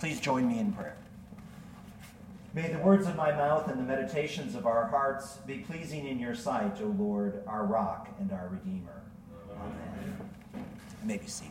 Please join me in prayer. May the words of my mouth and the meditations of our hearts be pleasing in your sight, O Lord, our rock and our Redeemer. Amen. You may be seated.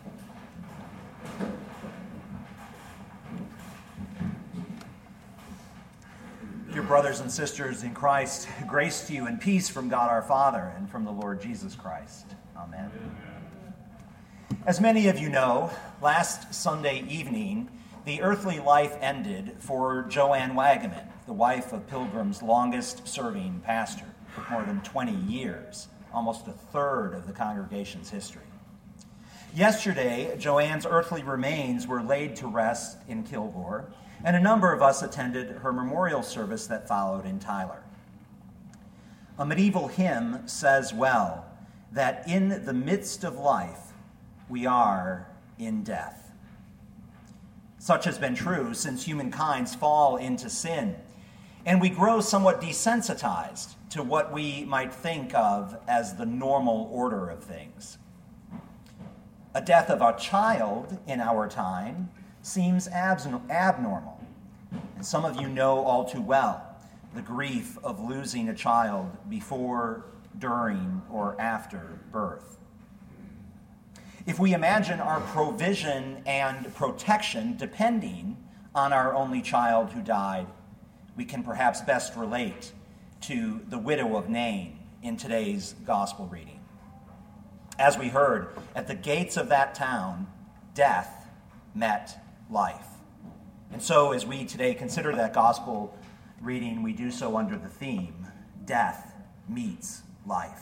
Dear brothers and sisters in Christ, grace to you and peace from God our Father and from the Lord Jesus Christ. Amen. As many of you know, last Sunday evening, the earthly life ended for Joanne Wagaman, the wife of Pilgrim's longest-serving pastor, more than 20 years, almost a third of the congregation's history. Yesterday, Joanne's earthly remains were laid to rest in Kilgore, and a number of us attended her memorial service that followed in Tyler. A medieval hymn says well that in the midst of life, we are in death. Such has been true since humankind's fall into sin, and we grow somewhat desensitized to what we might think of as the normal order of things. A death of a child in our time seems abnormal, and some of you know all too well the grief of losing a child before, during, or after birth. If we imagine our provision and protection depending on our only child who died, we can perhaps best relate to the widow of Nain in today's gospel reading. As we heard, at the gates of that town, death met life. And so as we today consider that gospel reading, we do so under the theme, Death Meets Life.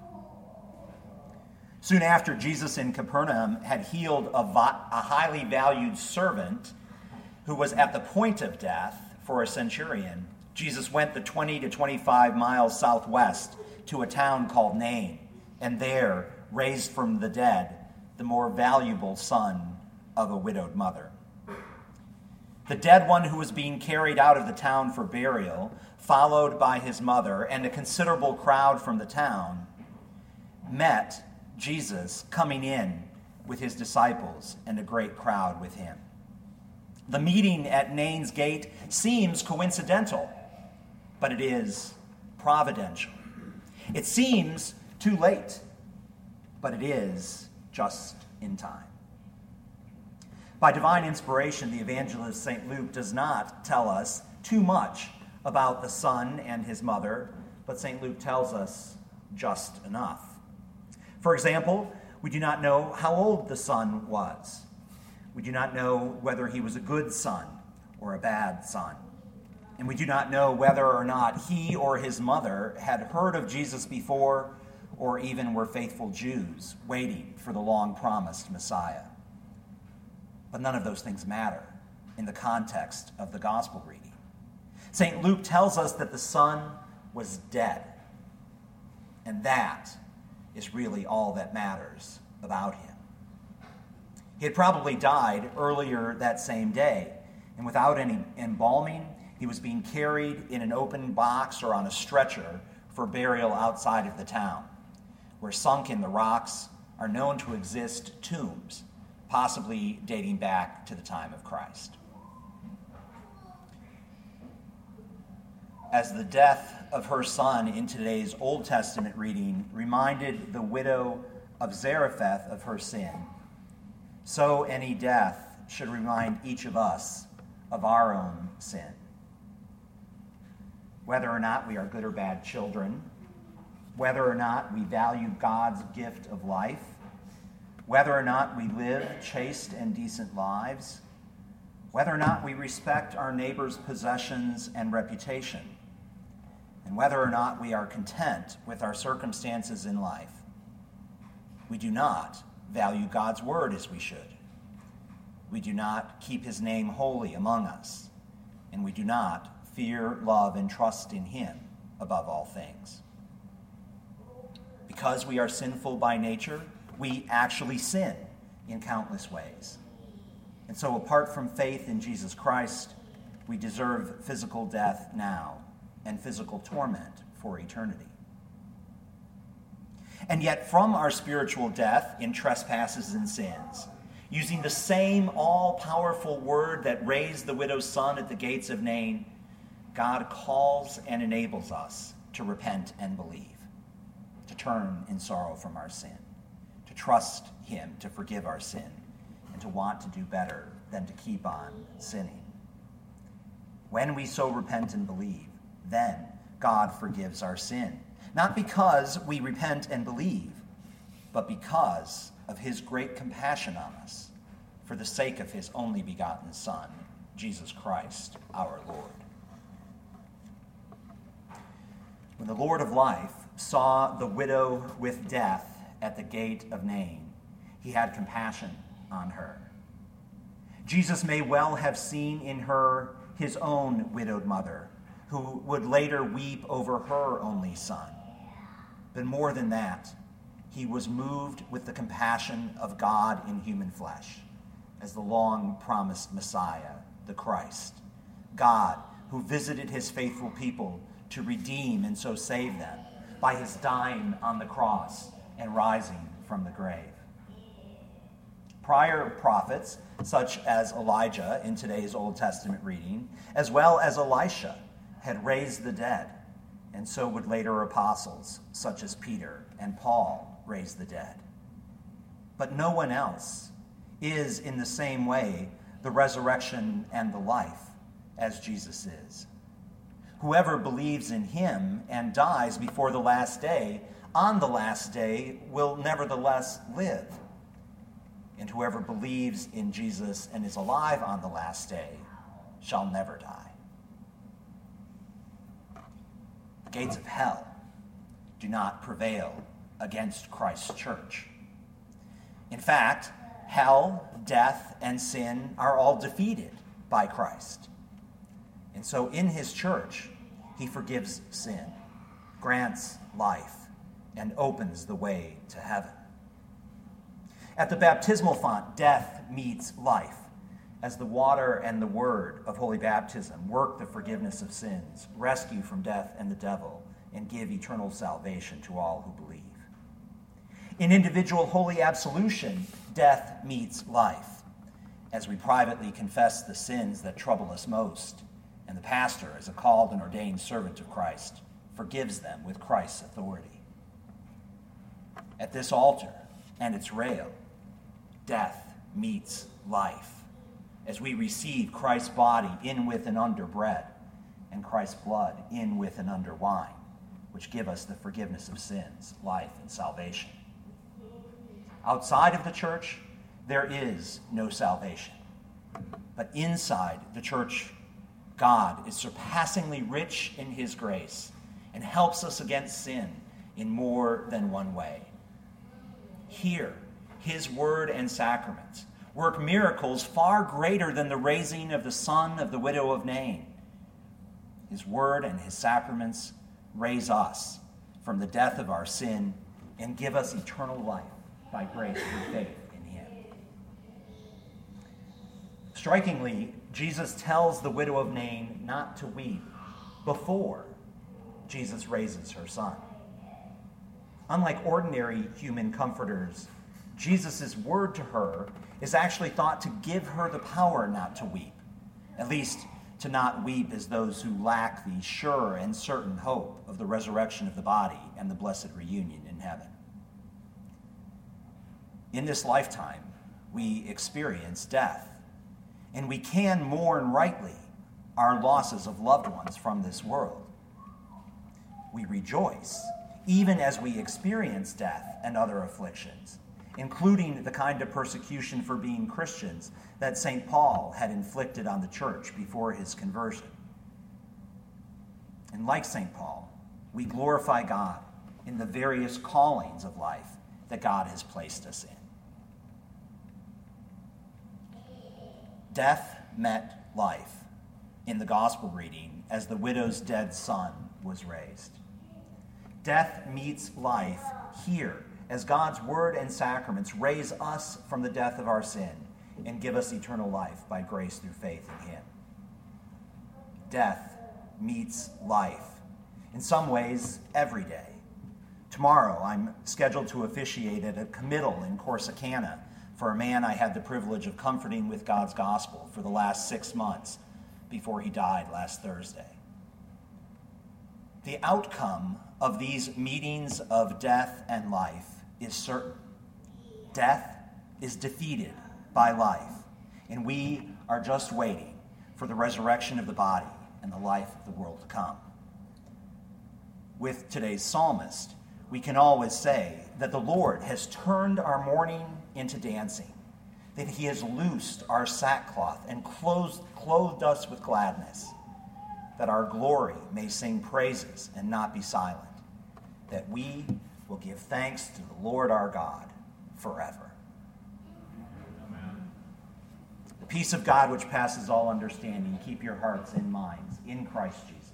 Soon after Jesus in Capernaum had healed a highly valued servant who was at the point of death for a centurion, Jesus went the 20 to 25 miles southwest to a town called Nain, and there raised from the dead the more valuable son of a widowed mother. The dead one who was being carried out of the town for burial, followed by his mother and a considerable crowd from the town, met Jesus coming in with his disciples and a great crowd with him. The meeting at Nain's gate seems coincidental, but it is providential. It seems too late, but it is just in time. By divine inspiration, the evangelist St. Luke does not tell us too much about the son and his mother, but St. Luke tells us just enough. For example, we do not know how old the son was. We do not know whether he was a good son or a bad son. And we do not know whether or not he or his mother had heard of Jesus before or even were faithful Jews waiting for the long-promised Messiah. But none of those things matter in the context of the gospel reading. St. Luke tells us that the son was dead, and that is really all that matters about him. He had probably died earlier that same day, and without any embalming, he was being carried in an open box or on a stretcher for burial outside of the town, where sunk in the rocks are known to exist tombs, possibly dating back to the time of Christ. As the death of her son in today's Old Testament reading reminded the widow of Zarephath of her sin, so any death should remind each of us of our own sin. Whether or not we are good or bad children, whether or not we value God's gift of life, whether or not we live chaste and decent lives, whether or not we respect our neighbor's possessions and reputation, and whether or not we are content with our circumstances in life, we do not value God's word as we should. We do not keep his name holy among us, and we do not fear, love, and trust in him above all things. Because we are sinful by nature, we actually sin in countless ways. And so apart from faith in Jesus Christ, we deserve physical death now and physical torment for eternity. And yet from our spiritual death in trespasses and sins, using the same all-powerful word that raised the widow's son at the gates of Nain, God calls and enables us to repent and believe, to turn in sorrow from our sin, to trust him to forgive our sin, and to want to do better than to keep on sinning. When we so repent and believe, then God forgives our sin, not because we repent and believe, but because of his great compassion on us, for the sake of his only begotten Son, Jesus Christ, our Lord. When the Lord of life saw the widow with death at the gate of Nain, he had compassion on her. Jesus may well have seen in her his own widowed mother, who would later weep over her only son. But more than that, he was moved with the compassion of God in human flesh, as the long-promised Messiah, the Christ, God who visited his faithful people to redeem and so save them by his dying on the cross and rising from the grave. Prior prophets, such as Elijah in today's Old Testament reading, as well as Elisha, had raised the dead, and so would later apostles, such as Peter and Paul, raise the dead. But no one else is in the same way the resurrection and the life as Jesus is. Whoever believes in him and dies before the last day, on the last day will nevertheless live. And whoever believes in Jesus and is alive on the last day shall never die. The gates of hell do not prevail against Christ's church. In fact, hell, death, and sin are all defeated by Christ. And so in his church, he forgives sin, grants life, and opens the way to heaven. At the baptismal font, death meets life, as the water and the word of holy baptism work the forgiveness of sins, rescue from death and the devil, and give eternal salvation to all who believe. In individual holy absolution, death meets life, as we privately confess the sins that trouble us most, and the pastor, as a called and ordained servant of Christ, forgives them with Christ's authority. At this altar and its rail, death meets life, as we receive Christ's body in, with, and under bread, and Christ's blood in, with, and under wine, which give us the forgiveness of sins, life, and salvation. Outside of the church, there is no salvation. But inside the church, God is surpassingly rich in his grace and helps us against sin in more than one way. Here, his word and sacraments work miracles far greater than the raising of the son of the widow of Nain. His word and his sacraments raise us from the death of our sin and give us eternal life by grace through faith in him. Strikingly, Jesus tells the widow of Nain not to weep before Jesus raises her son. Unlike ordinary human comforters, Jesus' word to her is actually thought to give her the power not to weep, at least to not weep as those who lack the sure and certain hope of the resurrection of the body and the blessed reunion in heaven. In this lifetime, we experience death, and we can mourn rightly our losses of loved ones from this world. We rejoice even as we experience death and other afflictions, including the kind of persecution for being Christians that St. Paul had inflicted on the church before his conversion. And like St. Paul, we glorify God in the various callings of life that God has placed us in. Death met life in the gospel reading as the widow's dead son was raised. Death meets life here as God's word and sacraments raise us from the death of our sin and give us eternal life by grace through faith in him. Death meets life, in some ways, every day. Tomorrow, I'm scheduled to officiate at a committal in Corsicana for a man I had the privilege of comforting with God's gospel for the last 6 months before he died last Thursday. The outcome of these meetings of death and life is certain. Death is defeated by life, and we are just waiting for the resurrection of the body and the life of the world to come. With today's psalmist, we can always say that the Lord has turned our mourning into dancing, that he has loosed our sackcloth and clothed us with gladness, that our glory may sing praises and not be silent, that we will give thanks to the Lord our God forever. Amen. The peace of God which passes all understanding, keep your hearts and minds in Christ Jesus.